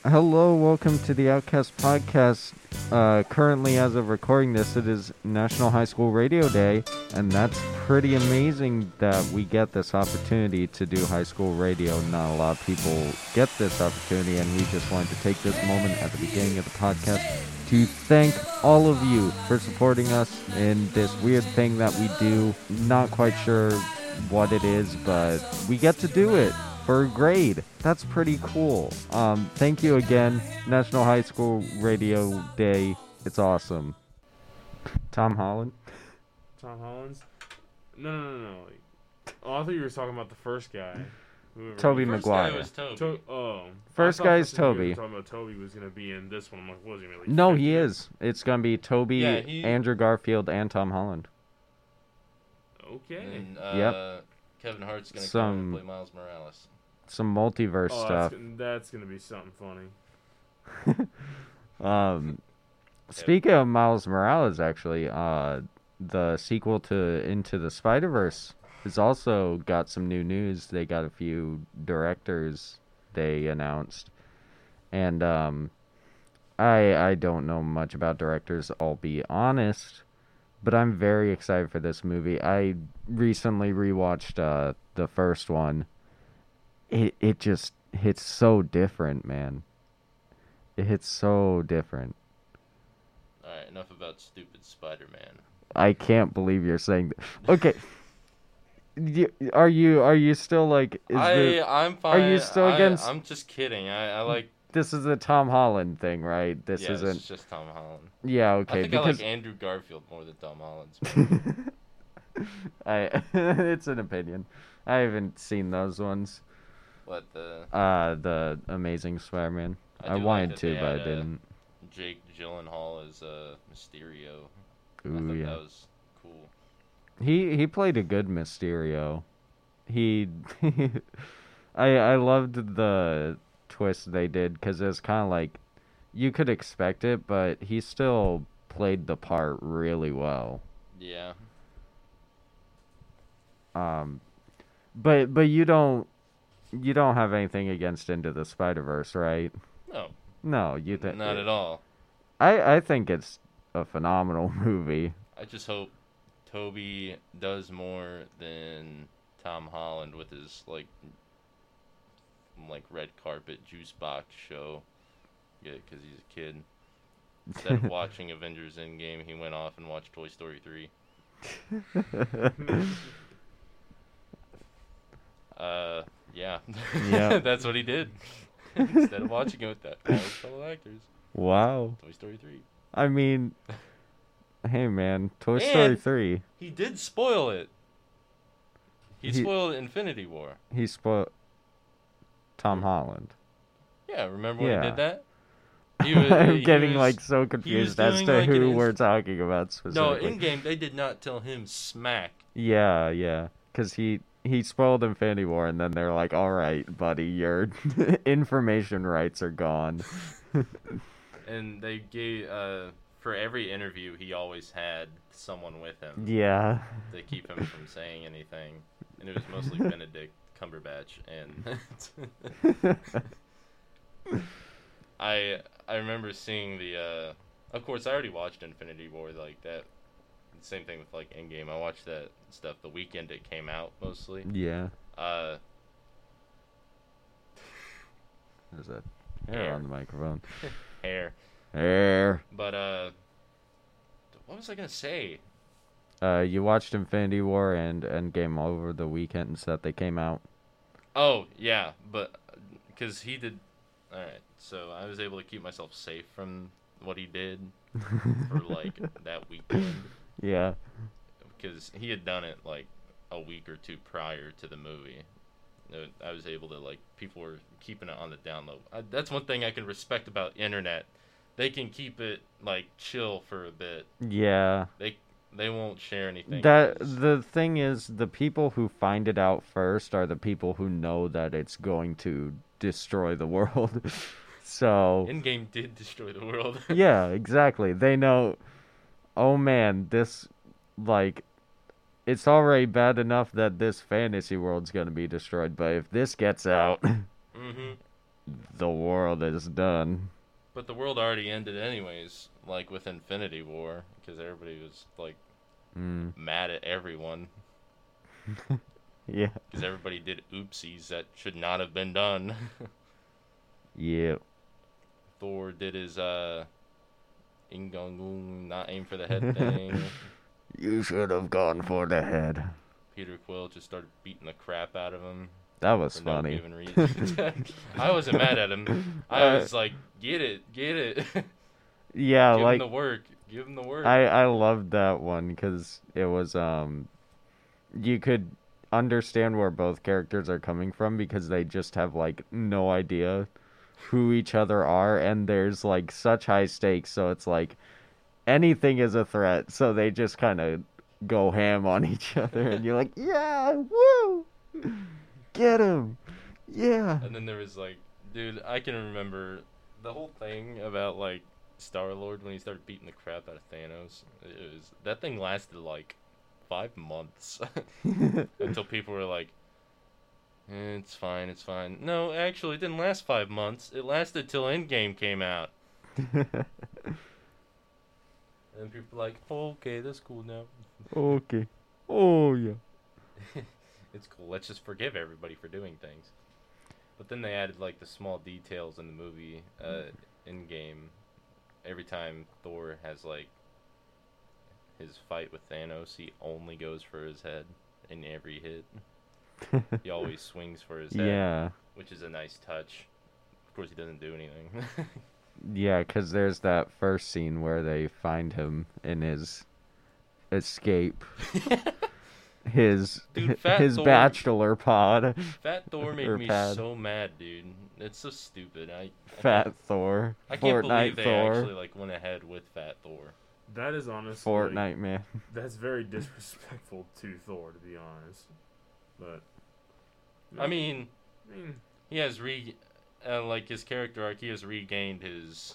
Hello, welcome to the Outcast Podcast. Currently, as of recording this, it is National High School Radio Day, and that's pretty amazing that we get this opportunity to do high school radio. Not a lot of people get this opportunity, and we just wanted to take this moment at the beginning of the podcast to thank all of you for supporting us in this weird thing that we do. Not quite sure what it is, but we get to do it for a grade. That's pretty cool. Thank you again, National High School Radio Day. It's awesome. Tom Holland? Tom Holland's? No. Oh, I thought you were talking about the first guy. Tobey First guy Maguire. was Toby. First I thought guy is for some reason Toby. You were talking about Toby was gonna be in this one. I'm like, was he really? No, he is. It's gonna be Toby, Yeah, Andrew Garfield, and Tom Holland. Okay. And, Yep. Kevin Hart's gonna come Some- and play Miles Morales. Some multiverse Oh, stuff. that's gonna be something funny. Speaking of Miles Morales, actually, the sequel to Into the Spider-Verse has also got some new news. They got a few directors they announced. And I don't know much about directors, I'll be honest, but I'm very excited for this movie. I recently rewatched the first one. It just hits so different, man. It hits so different. Alright, enough about stupid Spider-Man. I can't believe you're saying that. Okay. Are you still like I'm fine. you still against- I'm just kidding. I like... this is a Tom Holland thing, right? This yeah, isn't it's just Tom Holland. Yeah, I okay, think I like Andrew Garfield more than Tom Holland's. it's an opinion. I haven't seen those ones. But the Amazing Spider-Man. I do like wanted that to, they but I had, didn't. Jake Gyllenhaal as Mysterio. I Ooh, thought yeah. that was cool. He played a good Mysterio. He I loved the twist they did because it was kind of like you could expect it, but he still played the part really well. Yeah. But you don't have anything against Into the Spider-Verse, right? No, No, you think not at all. I think it's a phenomenal movie. I just hope Toby does more than Tom Holland with his like red carpet juice box show. Yeah, because he's a kid. Instead of watching Avengers Endgame, he went off and watched Toy Story 3. Yeah. Yeah. That's what he did. Instead of watching it with all his fellow actors. Wow. Toy Story 3. I mean, hey man, Toy Story And 3. he did spoil it. He He- spoiled Infinity War. He spoiled Tom Holland. Yeah, remember when Yeah. he did that? I'm getting was- like so confused as doing, to like, who an we're talking about No, specifically. in game they did not tell him smack. Yeah, because he spoiled Infinity War, and then they're like, "All right, buddy, your information rights are gone." And they gave for every interview he always had someone with him Yeah, to keep him from saying anything, and it was mostly Benedict Cumberbatch. And I remember seeing the of course I already watched Infinity War like that. Same thing with like Endgame. I watched that stuff the weekend it came out mostly. yeah. Uh, There's a hair Hair. on the microphone. hair. Hair. But what was I gonna say? You watched Infinity War and Endgame over the weekends that they came out. Oh yeah, but because he did. All right, so I was able to keep myself safe from what he did for like that weekend Yeah. because he had done it like a week or two prior to the movie. I was able to like people were keeping it on the down low. That's one thing I can respect about internet. They can keep it like chill for a bit. Yeah. They won't share anything. That 'cause- the thing is, the people who find it out first are the people who know that it's going to destroy the world. So In-game did destroy the world. yeah, exactly. They know. Oh man, this like it's already bad enough that this fantasy world's gonna be destroyed, but if this gets out, Mm-hmm. the world is done. But the world already ended anyways, like with Infinity War, because everybody was like mad at everyone. Yeah. Because everybody did oopsies that should not have been done. Yeah. Thor did his Ingongung, not aim for the head thing. You should have gone for the head. Peter Quill just started beating the crap out of him. That was For no funny. given reason. I wasn't mad at him. I was like, get it. Yeah, Give like him the work. Give him the work. I loved that one because it was you could understand where both characters are coming from because they just have like no idea who each other are, and there's like such high stakes, so it's like anything is a threat, so they just kind of go ham on each other, and you're like, yeah, woo, get him, yeah. And then there was like, dude, I can remember the whole thing about like Star-Lord when he started beating the crap out of Thanos. That thing lasted like 5 months until people were like, it's fine, it's fine. No, actually, it didn't last 5 months. It lasted till Endgame came out. And people were like, oh, okay, that's cool now. Okay. Oh yeah. It's cool. Let's just forgive everybody for doing things. But then they added like the small details in the movie, Endgame. Every time Thor has like his fight with Thanos, he only goes for his head in every hit. He always swings for his head, Yeah. which is a nice touch. Of course, he doesn't do anything. Yeah, because there's that first scene where they find him in his escape. His Dude, Fat his Thor- bachelor pod. Fat Thor made Or me pad. so mad, dude. It's so stupid. Fat Thor. I can't believe Fortnite they Thor. actually like went ahead with Fat Thor. That is honestly Fortnite man. That's very disrespectful to Thor, to be honest. But I mean, I mean, he has like his character arc. He has regained his,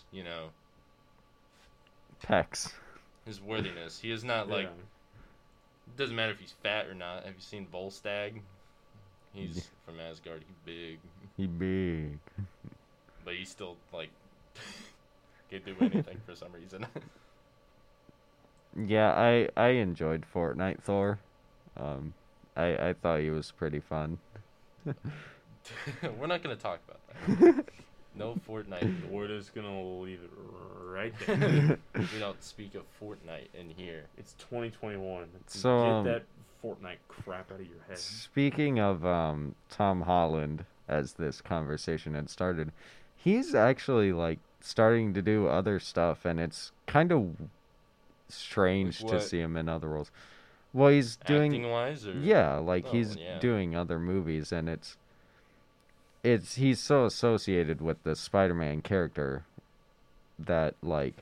Pecs. his worthiness. He is not like. yeah. It doesn't matter if he's fat or not. Have you seen Volstagg? He's from Asgard. He's big, He big. but he's still like can't do anything for some reason. Yeah, I enjoyed Fortnite Thor. I thought he was pretty fun. We're not gonna talk about that. No Fortnite. We're just gonna leave it right there. We don't speak of Fortnite in here. It's 2021. So, Get that Fortnite crap out of your head. Speaking of Tom Holland, as this conversation had started, he's actually like starting to do other stuff, and it's kind of strange Like to what? see him in other roles. Well, he's doing Acting wise, or yeah, like Oh, he's yeah. doing other movies, and it's he's so associated with the Spider-Man character that like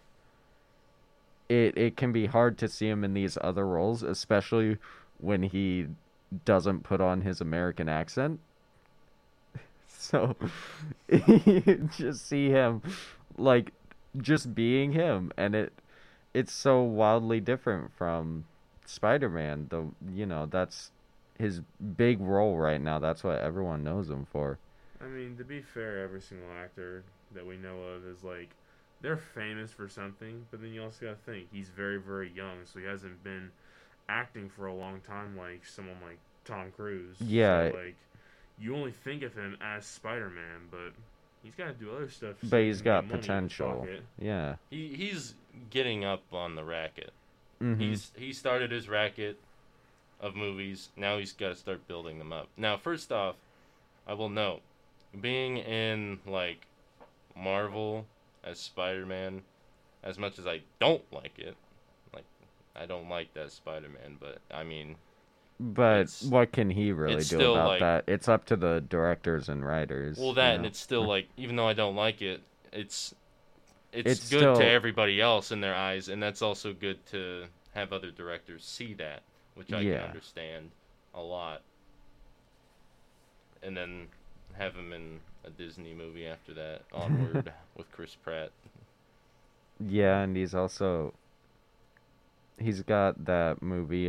it can be hard to see him in these other roles, especially when he doesn't put on his American accent. So you just see him like just being him, and it's so wildly different from Spider-Man. That's his big role right now. That's what everyone knows him for. I mean, to be fair, every single actor that we know of is like, they're famous for something, but then you also gotta think, he's very, very young, so he hasn't been acting for a long time like someone like Tom Cruise. Yeah. So, like, you only think of him as Spider-Man, but he's gotta do other stuff. so But he he's can got get money. potential. Fuck it. Yeah. he's getting up on the racket. Mhm. He started his racket of movies. Now he's got to start building them up. Now, first off, I will note, being in like Marvel as Spider-Man, as much as I don't like it, like I don't like that Spider-Man, but I mean, But It's- what can he really it's do still, about like- that? It's up to the directors and writers. well, that and it's still like, even though I don't like it, it's It's good still- to everybody else in their eyes, and that's also good to have other directors see that, which I Yeah. can understand a lot. And then have him in a Disney movie after that, Onward, with Chris Pratt. Yeah, and he's got that movie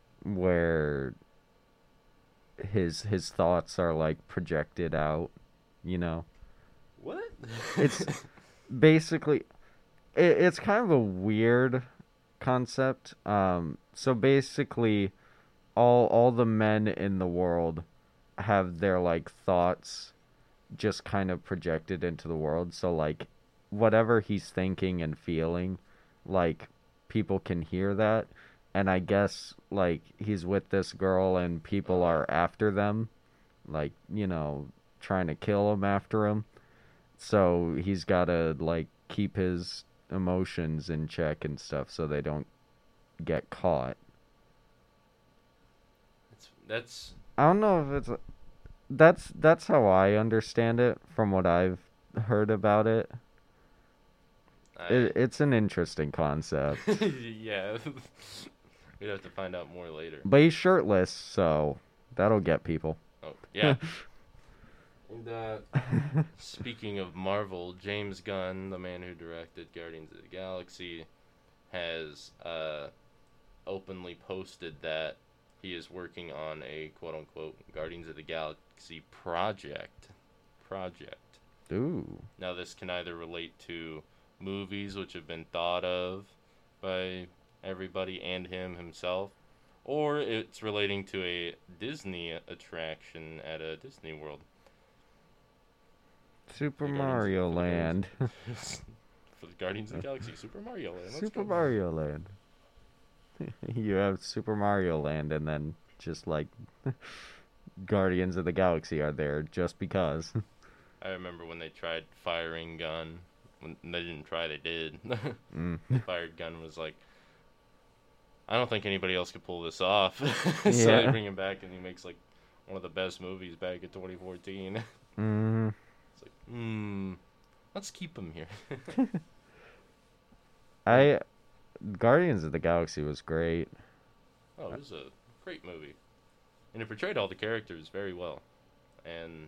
where his thoughts are like projected out you know. What? It's basically it's kind of a weird concept. So basically all the men in the world have their like thoughts just kind of projected into the world. So like whatever he's thinking and feeling, like people can hear that. And I guess like he's with this girl and people are after them, like, trying to kill him after him. So he's got to like keep his emotions in check and stuff so they don't get caught. That's I don't know if it's that's how I understand it from what I've heard about it. I, It's an interesting concept. yeah. We'd have to find out more later. But he's shirtless, so that'll get people. Oh, yeah. And speaking of Marvel, James Gunn, the man who directed Guardians of the Galaxy, has openly posted that he is working on a quote-unquote Guardians of the Galaxy project. Ooh. Now, this can either relate to movies which have been thought of by everybody and him himself, or it's relating to a Disney attraction at a Disney World. Super Mario Land. For the Guardians of the Galaxy, Super Mario Land. Let's Super go. Mario Land. You have Super Mario Land and then just like Guardians of the Galaxy are there just because. I remember when they tried firing Gunn. When they didn't try, they did. Mm. They fired Gunn was like, I don't think anybody else could pull this off. So Yeah. they bring him back and he makes like one of the best movies back in 2014. Mm. It's like, let's keep him here. Guardians of the Galaxy was great. Oh, it was a great movie. And it portrayed all the characters very well. And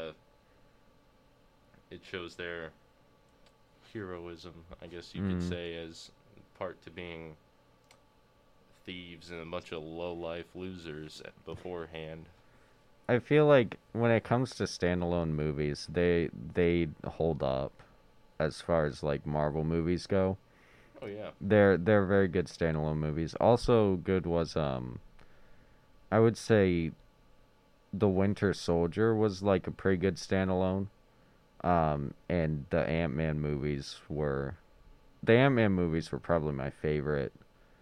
it shows their heroism, I guess you could say, as part to being thieves and a bunch of low-life losers beforehand. I feel like when it comes to standalone movies, they hold up as far as like Marvel movies go. Oh, yeah. They're very good standalone movies. Also good was I would say The Winter Soldier was like a pretty good standalone. And the Ant-Man movies were probably my favorite.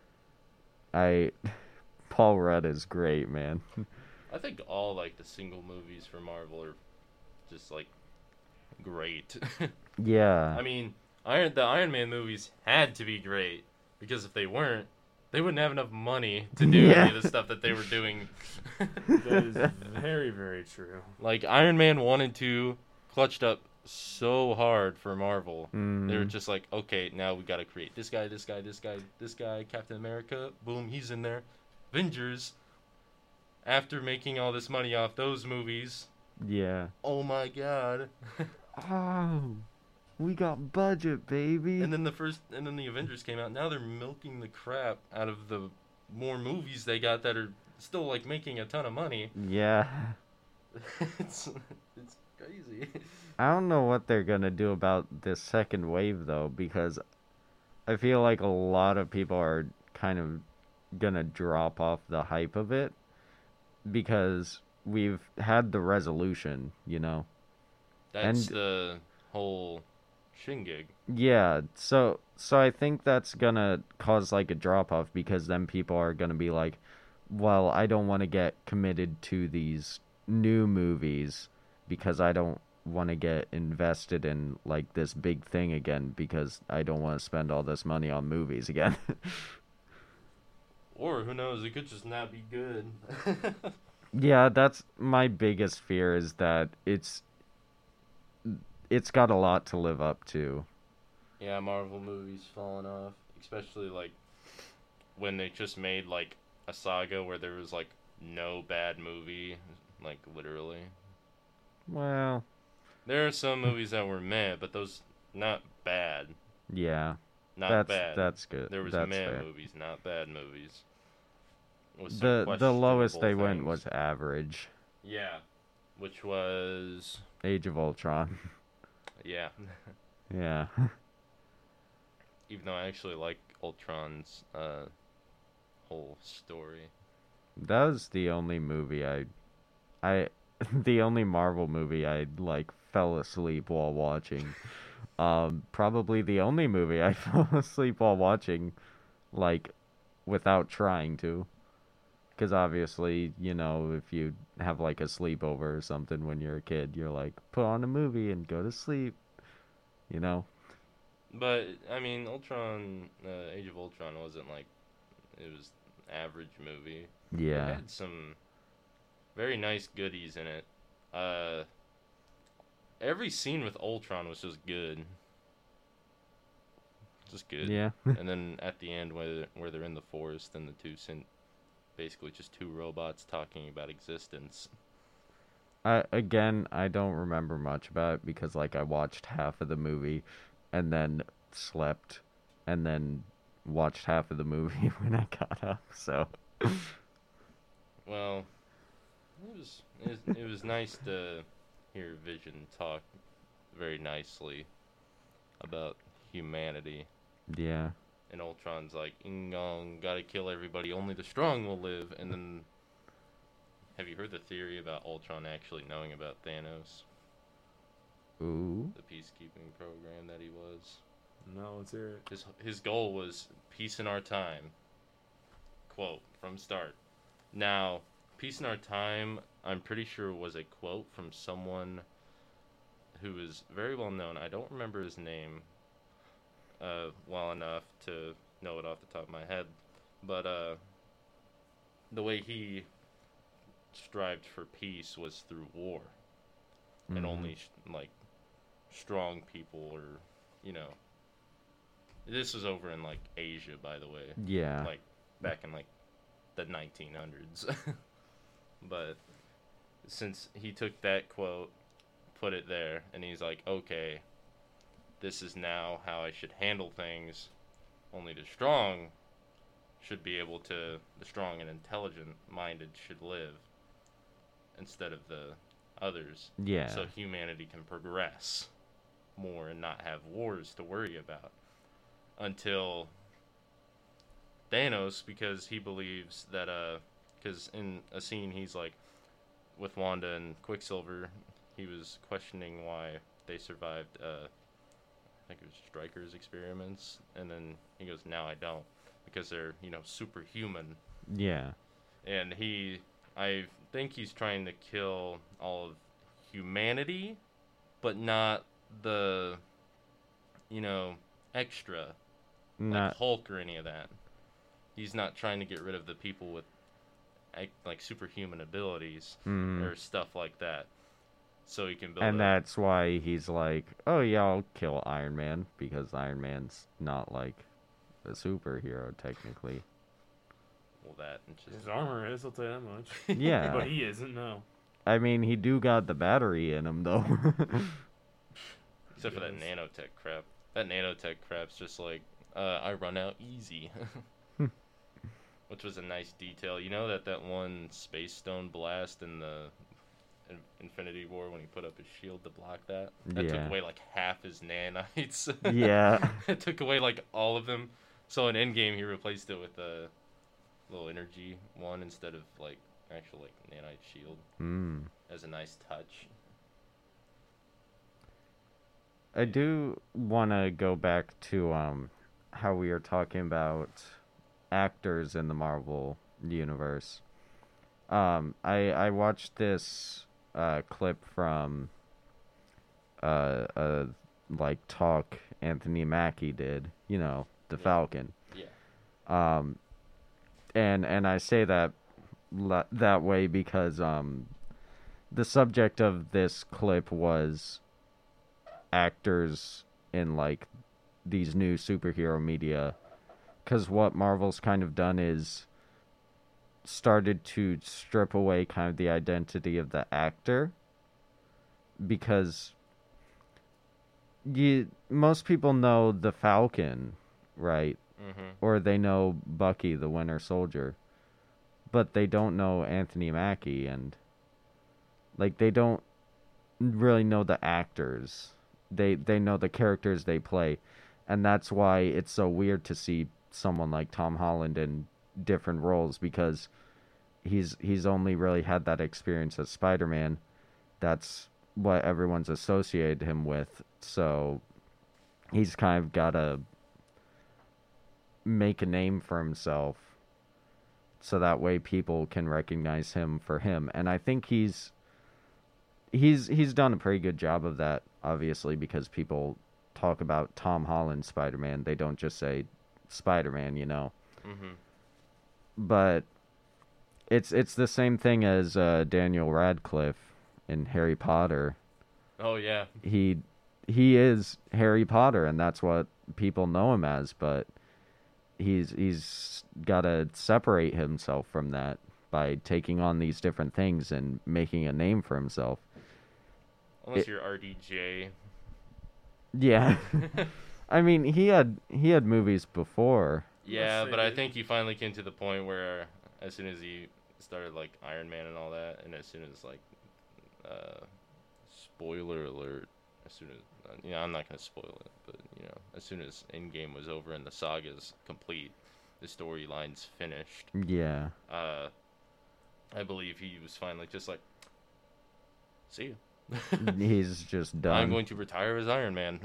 Paul Rudd is great, man. I think all, like, the single movies for Marvel are just, like, great. Yeah. I mean, the Iron Man movies had to be great, because if they weren't, they wouldn't have enough money to do any of the stuff that they were doing. That is very, very true. Like, Iron Man 1 and 2 clutched up so hard for Marvel. They were just like, okay, now we gotta create this guy, Captain America, boom, he's in there. Avengers, after making all this money off those movies, Yeah. oh my god. Oh, we got budget, baby. And then the Avengers came out. Now they're milking the crap out of the more movies they got that are still like making a ton of money. Yeah. it's crazy. I don't know what they're gonna do about this second wave though, because I feel like a lot of people are kind of gonna drop off the hype of it because we've had the resolution, That's And- the whole shindig. Yeah, so I think that's gonna cause like a drop off because then people are gonna be like, well, I don't want to get committed to these new movies because I don't want to get invested in like this big thing again because I don't want to spend all this money on movies again. Or who knows, it could just not be good. Yeah, that's my biggest fear is that it's got a lot to live up to. Yeah, Marvel movies falling off, especially like when they just made like a saga where there was like no bad movie, like literally. Well, There are some movies that were meh, but those not bad. yeah. Not bad. That's good. There was that's meh fair. movies, not bad movies. With some The lowest questionable they went things. was average. Yeah, which was Age of Ultron. Yeah. Yeah. Even though I actually like Ultron's whole story. That was the only movie I the only Marvel movie I like fell asleep while watching. Probably the only movie I fell asleep while watching, like, without trying to. Because obviously, you know, if you have like a sleepover or something when you're a kid, you're like, put on a movie and go to sleep, you know? But I mean, Age of Ultron wasn't like it was average movie. It Yeah. had some very nice goodies in it. Uh, every scene with Ultron was just good, just good. Yeah. And then at the end, where they're in the forest and the basically just two robots talking about existence. I don't remember much about it because like I watched half of the movie and then slept and then watched half of the movie when I got up. So Well, it was nice to hear Vision talk very nicely about humanity. yeah. And Ultron's like, Ingong, gotta kill everybody, only the strong will live. And then, have you heard the theory about Ultron actually knowing about Thanos? Ooh. The peacekeeping program that he was. No, let's hear it. His goal was peace in our time. Quote from start. Now, peace in our time, I'm pretty sure was a quote from someone who is very well known. I don't remember his name well enough to know it off the top of my head, but the way he strived for peace was through war, and only like strong people, or you know, this was over in like Asia, by the way, Yeah. like back in like the 1900s. But since he took that quote, put it there, and he's like, okay, this is now how I should handle things. Only the strong should be able to, the strong and intelligent minded should live instead of the others. Yeah. So humanity can progress more and not have wars to worry about. Until Thanos, because he believes that, because in a scene he's like, with Wanda and Quicksilver, he was questioning why they survived, I think it was Stryker's experiments, and then he goes, now I don't, because they're, superhuman. Yeah. And I think he's trying to kill all of humanity, but not the, extra, like Not Hulk or any of that. He's not trying to get rid of the people with, like, superhuman abilities or stuff like that. So he can build and that's why he's like, oh yeah, I'll kill Iron Man because Iron Man's not like a superhero technically. well, that and just His armor is, I'll tell you that much. Yeah. But he isn't, no. I mean, he do got the battery in him though. except for that Yes. nanotech crap. That nanotech crap's just like, I run out easy. Which was a nice detail. You know that one Space Stone blast in the Infinity War when he put up his shield to block that? That took Yeah. away like half his nanites. Yeah. It took away like all of them. So in Endgame he replaced it with a little energy one instead of like actual like nanite shield as a nice touch. I do want to go back to how we were talking about actors in the Marvel universe. I watched this clip from like talk Anthony Mackie did, the Yeah. Falcon. Yeah. And I say that that way because the subject of this clip was actors in like these new superhero media, because what Marvel's kind of done is started to strip away kind of the identity of the actor, because most people know the Falcon, right? Mhm. Or they know Bucky the Winter Soldier, but they don't know Anthony Mackie, and like they don't really know the actors. They know the characters they play, and that's why it's so weird to see someone like Tom Holland in different roles because he's only really had that experience as Spider-Man. That's what everyone's associated him with. So he's kind of got to make a name for himself so that way people can recognize him for him. And I think he's done a pretty good job of that, obviously, because people talk about Tom Holland Spider-Man. They don't just say Spider-Man, you know. Mm-hmm. But it's the same thing as Daniel Radcliffe in Harry Potter. Oh yeah. He is Harry Potter, and that's what people know him as. But he's got to separate himself from that by taking on these different things and making a name for himself. Unless you're RDJ. Yeah. I mean, he had movies before. Yeah, but I think he finally came to the point where as soon as he started like Iron Man and all that, and as soon as like spoiler alert, as soon as I'm not gonna spoil it, but as soon as Endgame was over and the saga's complete, the storyline's finished. Yeah. I believe he was finally just like, see you. He's just done. I'm going to retire as Iron Man.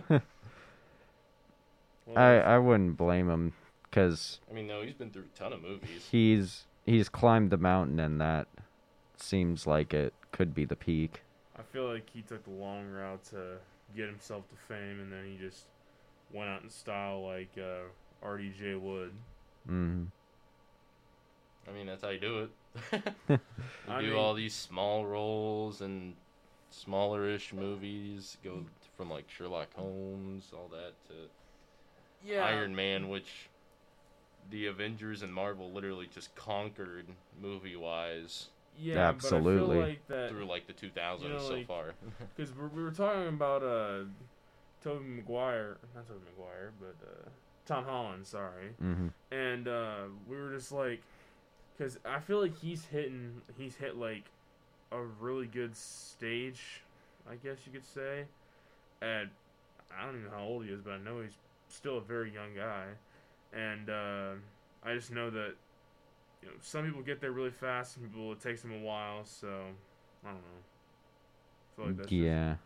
I wouldn't blame him, because I mean, no, he's been through a ton of movies. He's climbed the mountain, and that seems like it could be the peak. I feel like he took the long route to get himself to fame, and then he just went out in style like RDJ would. Mm-hmm. I mean, that's how you do it. You do all these small roles and smaller-ish movies, go from like Sherlock Holmes, all that, to Iron Man, which the Avengers and Marvel literally just conquered movie-wise. Yeah, absolutely. But I feel like that through like the 2000s so far. Because we were talking about Tobey Maguire, not Tobey Maguire, but Tom Holland, sorry. Mm-hmm. And we were just like, because I feel like he's hit like a really good stage, I guess you could say. At I don't even know how old he is, but I know he's still a very young guy. And I just know that some people get there really fast, some people it takes them a while. So I don't know. I feel like that's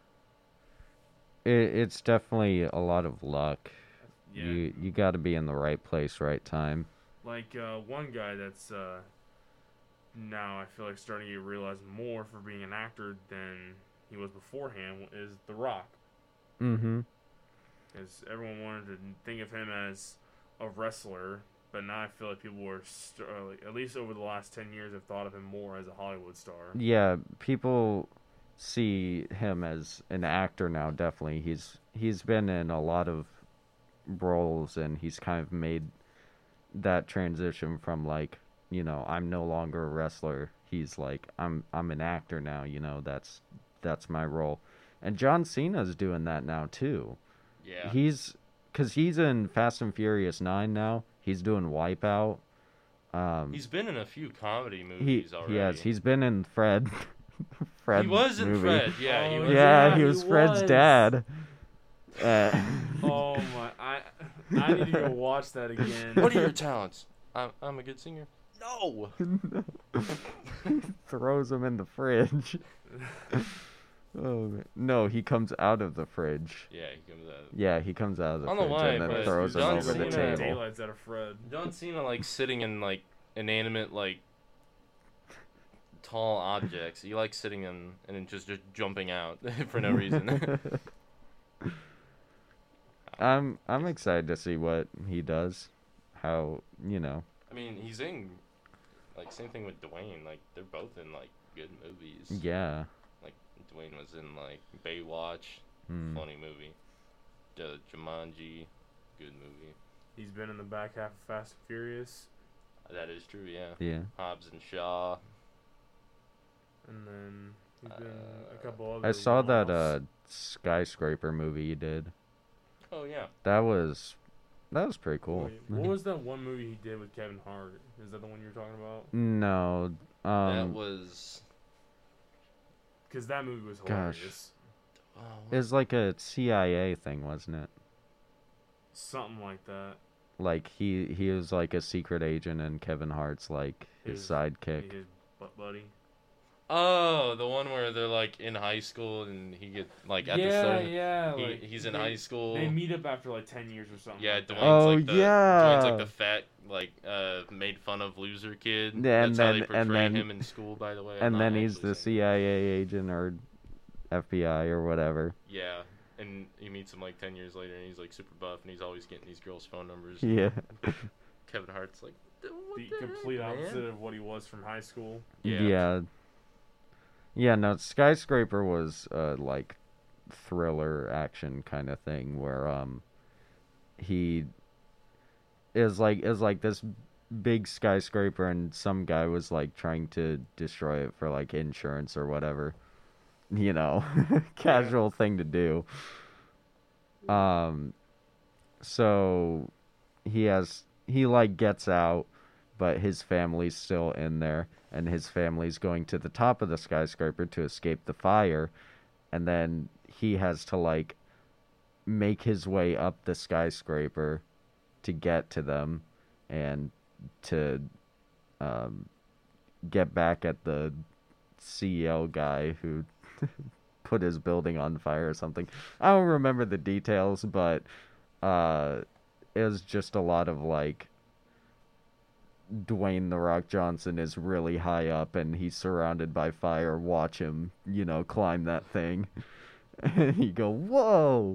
it's definitely a lot of luck. Yeah. You got to be in the right place, right time. Like one guy that's now I feel like starting to get realized more for being an actor than he was beforehand is The Rock. Mm-hmm. Because everyone wanted to think of him as a wrestler, but now I feel like people were like, at least over the last 10 years have thought of him more as a Hollywood star. Yeah, people see him as an actor now. Definitely, he's been in a lot of roles, and he's kind of made that transition from like, I'm no longer a wrestler. He's like, I'm an actor now. That's my role. And John Cena's doing that now too. Yeah. Because he's in Fast and Furious 9 now. He's doing Wipeout. He's been in a few comedy movies already. He has. He's been in Fred. Fred. He was in movie. Fred. Yeah, he was. Yeah, he was Fred's dad. Oh my! I need to go watch that again. What are your talents? I'm a good singer. No. Throws him in the fridge. Oh no, he comes out of the fridge. Yeah, he comes out. Yeah, he comes out of the I don't fridge know why, and then but throws him John over the Cena- table. Daylights out of Fred. John Cena like sitting in like inanimate like tall objects. He likes sitting in and then just jumping out for no reason. I'm excited to see what he does. How I mean, he's in like same thing with Dwayne. Like they're both in like good movies. Yeah. Like Dwayne was in like Baywatch, funny movie. Jumanji, good movie. He's been in the back half of Fast and Furious. That is true, yeah. Yeah. Hobbs and Shaw. And then he's been in a couple other I saw that one-offs. skyscraper movie he did. Oh yeah. That was pretty cool. Wait, what was that one movie he did with Kevin Hart? Is that the one you were talking about? No. That was Because that movie was Gosh. hilarious. It was like a CIA thing, wasn't it? Something like that. Like he was like a secret agent, and Kevin Hart's like his sidekick. His butt buddy. Oh, the one where they're like in high school and he get like at the start. Yeah, like, He's in high school. They meet up after like 10 years or something. Yeah, like that. Dwayne's like the fat, like made fun of loser kid. Yeah, That's how they portray him in school, by the way. And then he's the CIA agent or FBI or whatever. Yeah, and he meets him like 10 years later, and he's like super buff, and he's always getting these girls' phone numbers. Yeah. Kevin Hart's like the complete opposite of what he was from high school. Yeah, no, Skyscraper was like thriller action kind of thing where he is like this big skyscraper and some guy was like trying to destroy it for like insurance or whatever. You know, casual thing to do. So he like gets out, but his family's still in there, and his family's going to the top of the skyscraper to escape the fire, and then he has to like make his way up the skyscraper to get to them and to get back at the CL guy who put his building on fire or something. I don't remember the details, but it was just a lot of like Dwayne "The Rock" Johnson is really high up and he's surrounded by fire. Watch him, climb that thing. And you go, whoa.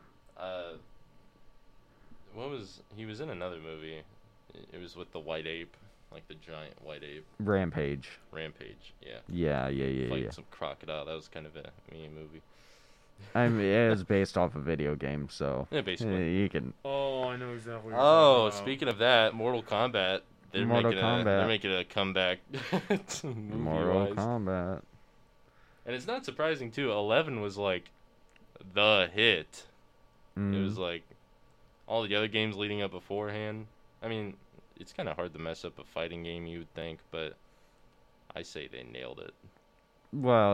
He was in another movie. It was with the white ape, like the giant white ape. Rampage, yeah. Fighting some crocodile. That was kind of a mean movie. I mean, it was based off a video game, so yeah, basically. You can. Oh, I know exactly. What you're talking about. Speaking Speaking of that, Mortal Kombat. They're making a comeback. Mortal Kombat. And it's not surprising too. 11 was like the hit. Mm. It was like all the other games leading up beforehand. I mean, it's kind of hard to mess up a fighting game, you would think, but I say they nailed it. Well,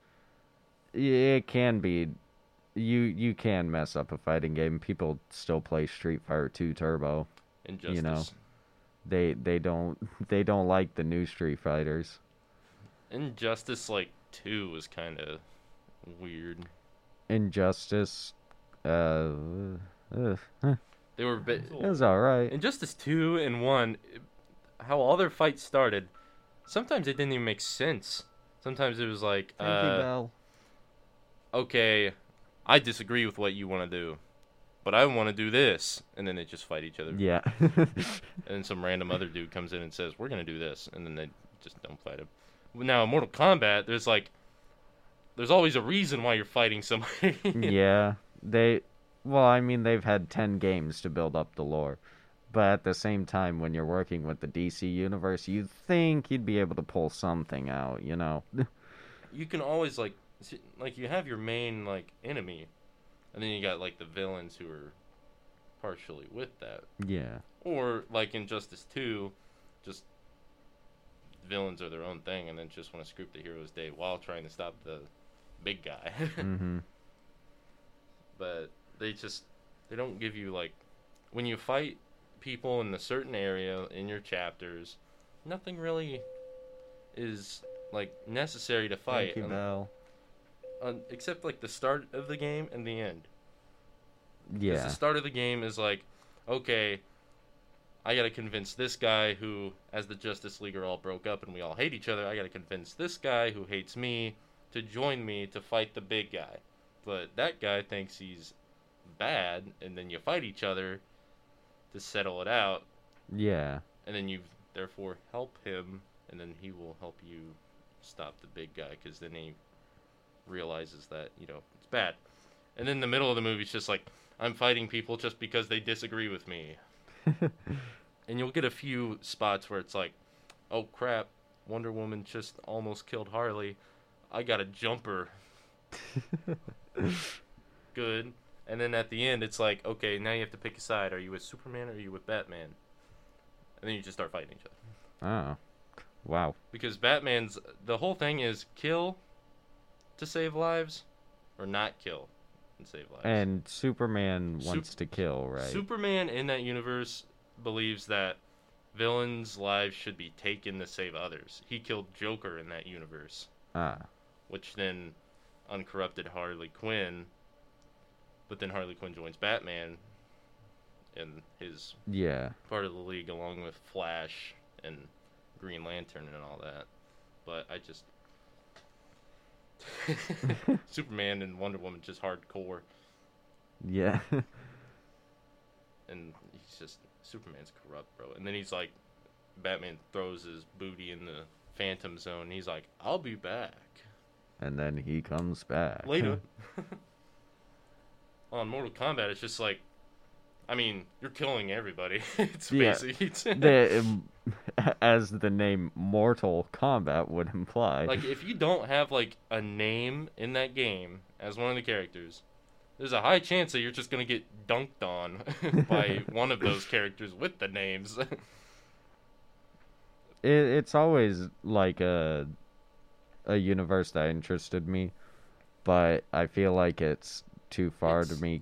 it can be. You can mess up a fighting game. People still play Street Fighter 2 Turbo. Injustice. They don't like the new Street Fighters. Injustice 2 was kind of weird. Injustice, they were it was alright. Injustice 2 and 1, how all their fights started, sometimes it didn't even make sense. Sometimes it was like, okay, I disagree with what you want to do, but I want to do this, and then they just fight each other. Yeah. And then some random other dude comes in and says, we're going to do this, and then they just don't fight him. Now, in Mortal Kombat, there's always a reason why you're fighting somebody. Yeah. They've had 10 games to build up the lore. But at the same time, when you're working with the DC universe, you'd think you'd be able to pull something out, You can always, you have your main, enemy, and then you got, the villains who are partially with that. Yeah. Or, Injustice 2, just villains are their own thing and then just want to scoop the hero's day while trying to stop the big guy. Mm-hmm. But they don't give you, when you fight people in a certain area in your chapters, nothing really is, necessary to fight. Thank you, Bell. Except, the start of the game and the end. Yeah. Because the start of the game is okay, I gotta convince this guy who, as the Justice League are all broke up and we all hate each other, I gotta convince this guy who hates me to join me to fight the big guy. But that guy thinks he's bad, and then you fight each other to settle it out. Yeah. And then you, therefore, help him, and then he will help you stop the big guy, because then he realizes that, it's bad. And then the middle of the movie is just I'm fighting people just because they disagree with me. And you'll get a few spots where it's oh crap, Wonder Woman just almost killed Harley. I got a jumper. Good. And then at the end, it's okay, now you have to pick a side. Are you with Superman or are you with Batman? And then you just start fighting each other. Oh. Wow. Because the whole thing is kill to save lives, or not kill and save lives. And Superman wants to kill, right? Superman in that universe believes that villains' lives should be taken to save others. He killed Joker in that universe, which then uncorrupted Harley Quinn. But then Harley Quinn joins Batman in his part of the league, along with Flash and Green Lantern and all that. But I just Superman and Wonder Woman just hardcore. Yeah. And he's just Superman's corrupt, bro. And then he's like, Batman throws his booty in the Phantom Zone. And he's like, I'll be back. And then he comes back later. On Mortal Kombat, it's just like, I mean, you're killing everybody. It's basically as the name Mortal Kombat would imply. Like, if you don't have like a name in that game as one of the characters, there's a high chance that you're just gonna get dunked on by one of those characters with the names. It's always like a universe that interested me, but I feel like it's too far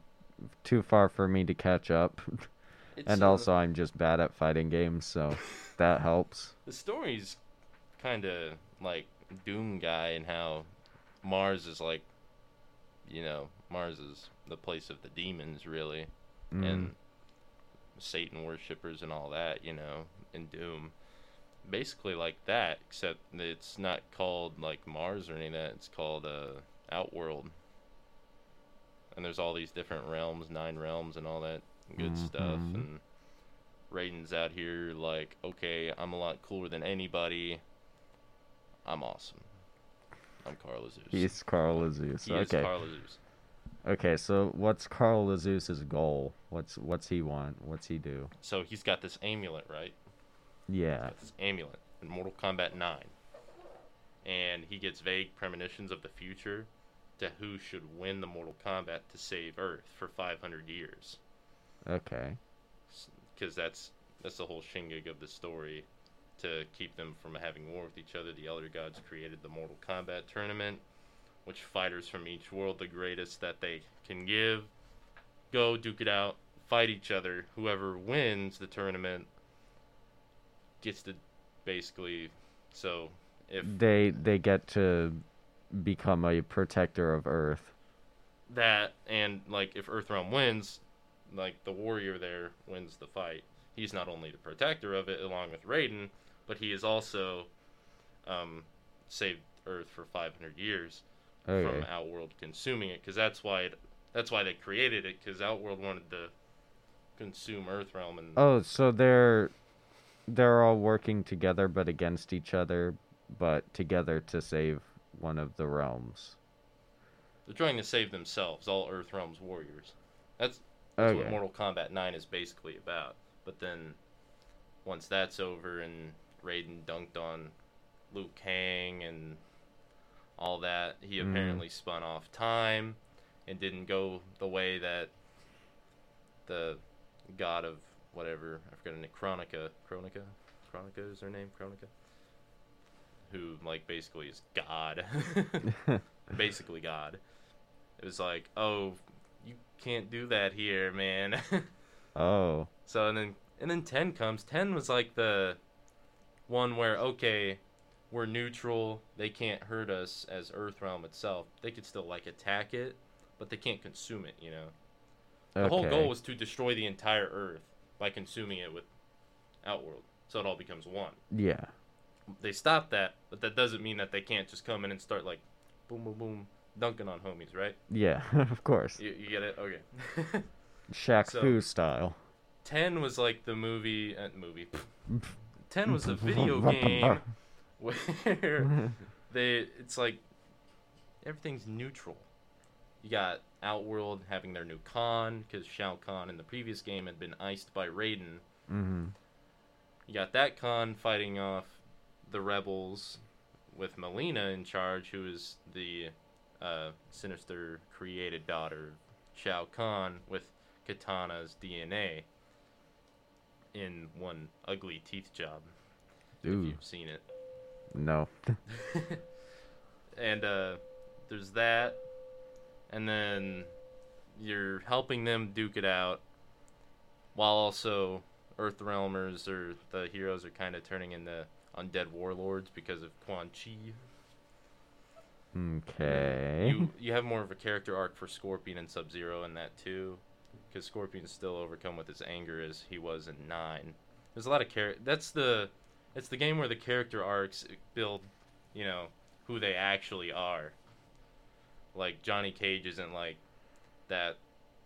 for me to catch up. And also I'm just bad at fighting games, so that helps. The story's kind of like Doom Guy, and how Mars is like, you know, Mars is the place of the demons, really, and Satan worshippers and all that, you know, in Doom. Basically like that, except it's not called like Mars or any of that. It's called Outworld. And there's all these different realms, 9 realms and all that good stuff. And Raiden's out here like, okay, I'm a lot cooler than anybody. I'm awesome. I'm Carl Azus. He's Carl Azus. He is Carl Azus. Okay, so what's Carl Azuz's goal? What's he want? What's he do? So he's got this amulet, right? Yeah. He's got this amulet in Mortal Kombat 9. And he gets vague premonitions of the future to who should win the Mortal Kombat to save Earth for 500 years. Okay. Because that's the whole shindig of the story. To keep them from having war with each other, the Elder Gods created the Mortal Kombat tournament, which fighters from each world, the greatest that they can give, go duke it out, fight each other. Whoever wins the tournament gets to basically, so if they get to become a protector of Earth. That, and like if Earthrealm wins, like the warrior there wins the fight. He's not only the protector of it along with Raiden, but he is also saved Earth for 500 years from Outworld consuming it, because that's why they created it, because Outworld wanted to consume Earthrealm. And so they're all working together but against each other, but together to save one of the realms. They're trying to save themselves, all Earthrealm's warriors. That's what Mortal Kombat 9 is basically about. But then, once that's over and Raiden dunked on Liu Kang and all that, he apparently spun off time and didn't go the way that the god of whatever, I forgot her name, Kronika is her name, Kronika? Who, like, basically is God. Basically God. It was like, oh, you can't do that here, man. Oh. So, and then 10 comes. 10 was like the one where, okay, we're neutral. They can't hurt us as Earthrealm itself. They could still, like, attack it, but they can't consume it, you know? The whole goal was to destroy the entire Earth by consuming it with Outworld. So it all becomes one. Yeah. They stopped that, but that doesn't mean that they can't just come in and start, like, boom, boom, boom, dunking on homies, right? Yeah, of course. You get it? Okay. Shaq Fu style. 10 was like the movie. 10 was a video game where it's like everything's neutral. You got Outworld having their new Khan, because Shao Kahn in the previous game had been iced by Raiden. Mm-hmm. You got that Khan fighting off the rebels with Melina in charge, who is the sinister created daughter of Shao Kahn with Katana's DNA in one ugly teeth job. Ooh. If you've seen it. No. And there's that, and then you're helping them duke it out, while also Earthrealmers or the heroes are kind of turning into undead warlords because of Quan Chi. Okay. You have more of a character arc for Scorpion and Sub-Zero in that too, because Scorpion's still overcome with his anger as he was in 9. There's a lot of it's the game where the character arcs build, who they actually are. Like Johnny Cage isn't like that,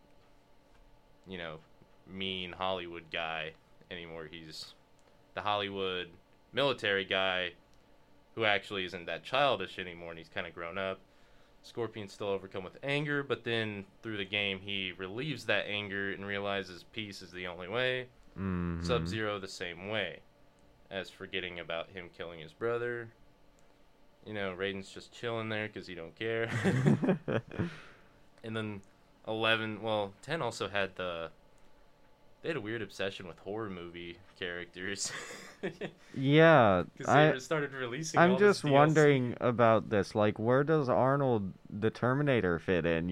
mean Hollywood guy anymore. He's the Hollywood military guy who actually isn't that childish anymore, and he's kind of grown up. Scorpion's still overcome with anger, but then through the game he relieves that anger and realizes peace is the only way. Mm-hmm. Sub-Zero the same way, as forgetting about him killing his brother. Raiden's just chilling there because he don't care. And then 10 also had they had a weird obsession with horror movie characters. Yeah, Because they started releasing I'm all just this DLC. wondering about this. Like, where does Arnold the Terminator fit in,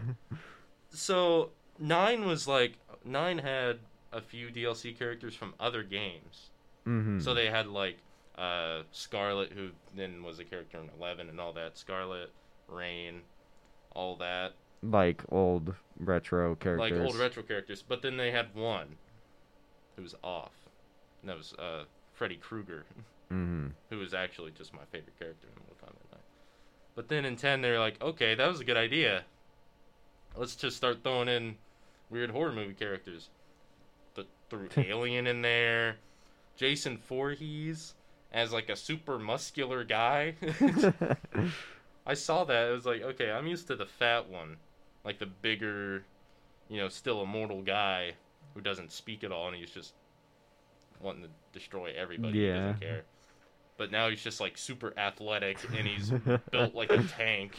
So 9 had a few DLC characters from other games. Mm-hmm. So they had Scarlet, who then was a character in 11 and all that. Scarlet, Rain, all that. Like old retro characters. Like old retro characters. But then they had one who was off. And that was Freddy Krueger, Mm-hmm. who was actually just my favorite character in Mortal Kombat 9. But then in 10, they're like, okay, that was a good idea. Let's just start throwing in weird horror movie characters. Threw Alien in there. Jason Voorhees as like a super muscular guy. I saw that. It was like, okay, I'm used to the fat one. Like the bigger, still immortal guy who doesn't speak at all, and he's just wanting to destroy everybody. Yeah. He doesn't care. But now he's just like super athletic, and he's built like a tank.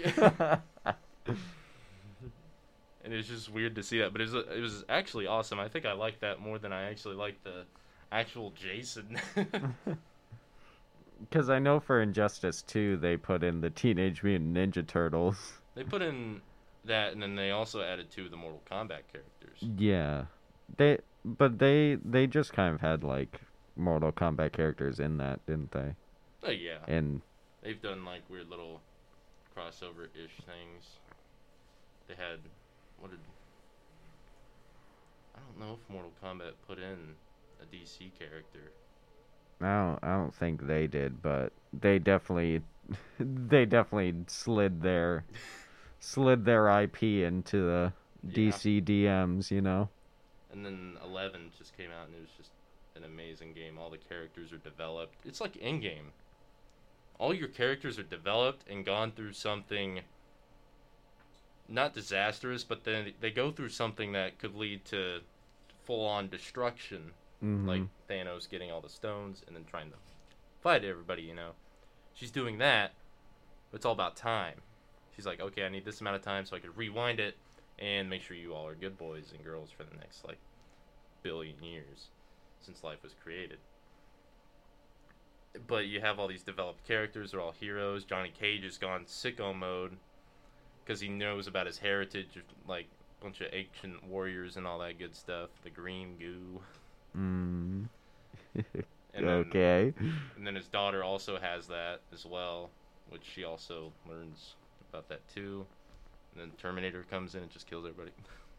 And it's just weird to see that. But it was actually awesome. I think I liked that more than I actually liked the actual Jason. Because I know for Injustice 2, they put in the Teenage Mutant Ninja Turtles. They put in that, and then they also added 2 of the Mortal Kombat characters. Yeah. They just kind of had, like, Mortal Kombat characters in that, didn't they? Oh, yeah. And They've done, like, weird little crossover-ish things. They had... I don't know if Mortal Kombat put in a DC character. I don't think they did, but they definitely slid their IP into the DC DMs, And then 11 just came out, and it was just an amazing game. All the characters are developed. It's like in-game. All your characters are developed and gone through something not disastrous, but then they go through something that could lead to full-on destruction. Mm-hmm. Like Thanos getting all the stones and then trying to fight everybody, She's doing that, but it's all about time. She's like, okay, I need this amount of time so I could rewind it and make sure you all are good boys and girls for the next, billion years since life was created. But you have all these developed characters. They're all heroes. Johnny Cage has gone sicko mode because he knows about his heritage of, a bunch of ancient warriors and all that good stuff. The green goo. Mm. And Okay. And then his daughter also has that as well, which she also learns about that too. And then Terminator comes in and just kills everybody.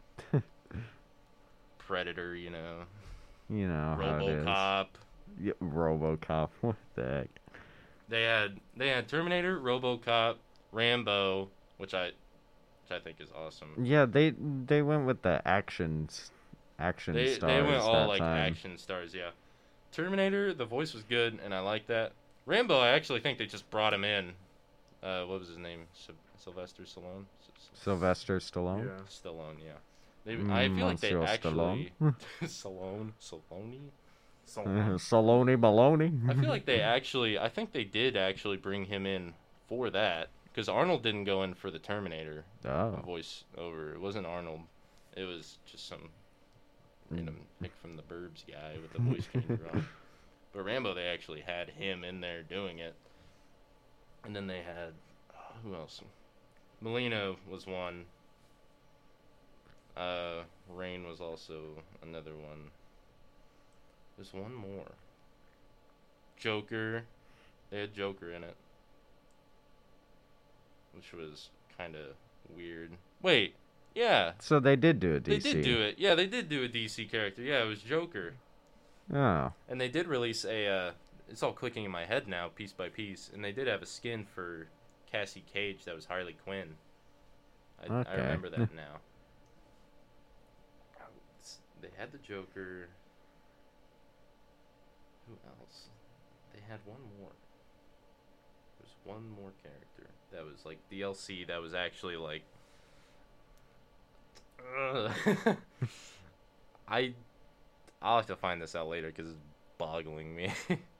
Predator, How it is. RoboCop. Yeah, RoboCop. What the heck? They had Terminator, RoboCop, Rambo, which I think is awesome. Yeah, they went with the action stars. They went all that time. action stars, yeah. Terminator, the voice was good, and I like that. Rambo, I actually think they just brought him in. What was his name? Sylvester Stallone. Sylvester Stallone. Yeah. Stallone, yeah. I feel like they Monsieur actually Stallone. Saloni Baloney. I feel like I think they did actually bring him in for that, because Arnold didn't go in for the Terminator voice over. It wasn't Arnold. It was just some random pick from the Burbs guy with the voice changer on. But Rambo, they actually had him in there doing it. And then they had who else? Melina was one. Rain was also another one. There's one more. Joker. They had Joker in it. Which was kind of weird. Wait. Yeah. So they did do a DC. They did do it. Yeah, they did do a DC character. Yeah, it was Joker. Oh. And they did release a... it's all clicking in my head now, piece by piece. And they did have a skin for Cassie Cage that was Harley Quinn. Okay. I remember that now. They had the Joker. Who else? They had one more. There's one more character that was like DLC that was actually like... I'll have to find this out later because it's boggling me.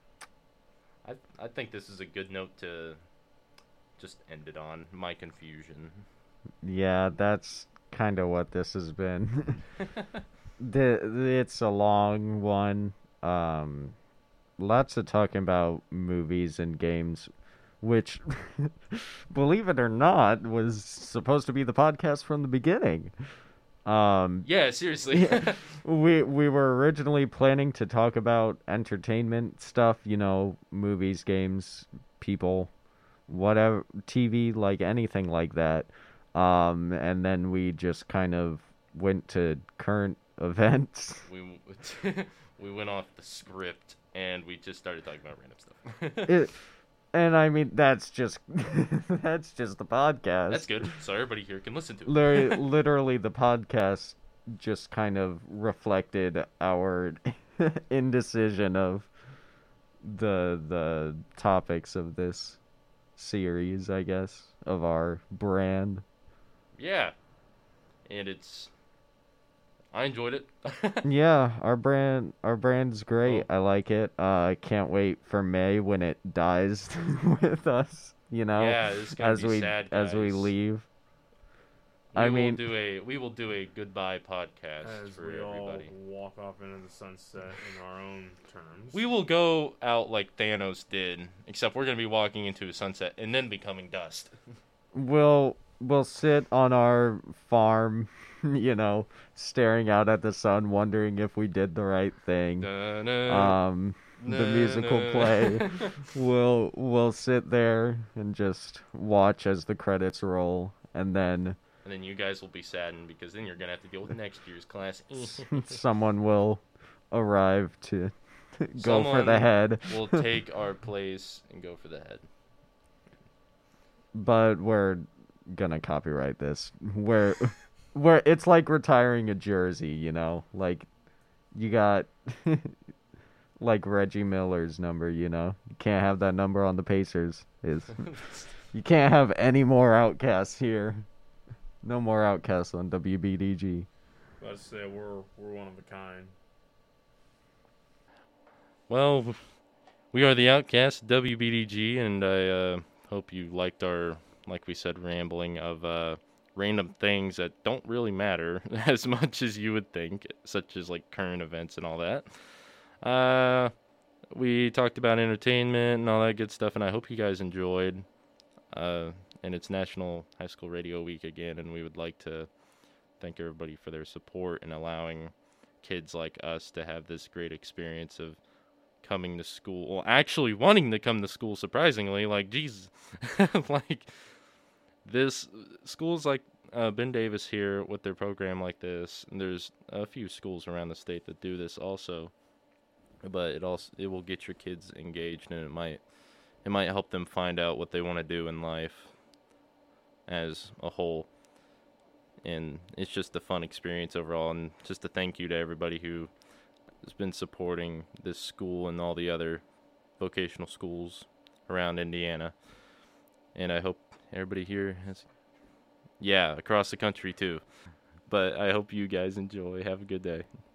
I think this is a good note to just end it on. My confusion. Yeah, that's kind of what this has been. It's a long one. Lots of talking about movies and games, which, believe it or not, was supposed to be the podcast from the beginning. Yeah, seriously. we were originally planning to talk about entertainment stuff, movies, games, people, whatever, TV, like anything like that. And then we just kind of went to current events. We went off the script and we just started talking about random stuff. And I mean, that's just that's just the podcast. That's good. So everybody here can listen to it. Literally, the podcast just kind of reflected our indecision of the topics of this series, I guess, of our brand. Yeah. And I enjoyed it. Yeah, our brand's great. I like it. I can't wait for May when it dies with us, Yeah, it's gonna be sad, guys. as we leave. We will do a goodbye podcast as for we everybody. all walk off into the sunset in our own terms. We will go out like Thanos did, except we're gonna be walking into a sunset and then becoming dust. We'll sit on our farm, staring out at the sun, wondering if we did the right thing. The musical play. We'll sit there and just watch as the credits roll, and then you guys will be saddened because then you're gonna have to deal with next year's class. someone will arrive to go for the head. We'll take our place and go for the head. But we're gonna copyright this. Where it's like retiring a jersey, like you got like Reggie Miller's number, you can't have that number on the Pacers. You can't have any more outcasts here. No more outcasts on WBDG. Let's say we're one of a kind. Well, we are the Outcasts, WBDG, and I hope you liked our, like we said, rambling of random things that don't really matter as much as you would think, such as like current events and all that. We talked about entertainment and all that good stuff, and I hope you guys enjoyed. And it's National High School Radio Week again, and we would like to thank everybody for their support and allowing kids like us to have this great experience of coming to school. Well, actually wanting to come to school, surprisingly. Like, Jesus. Like, this schools like Ben Davis here with their program like this, and there's a few schools around the state that do this also. But it will get your kids engaged, and it might help them find out what they want to do in life as a whole. And it's just a fun experience overall, and just a thank you to everybody who has been supporting this school and all the other vocational schools around Indiana. And I hope everybody here across the country too. But I hope you guys enjoy. Have a good day.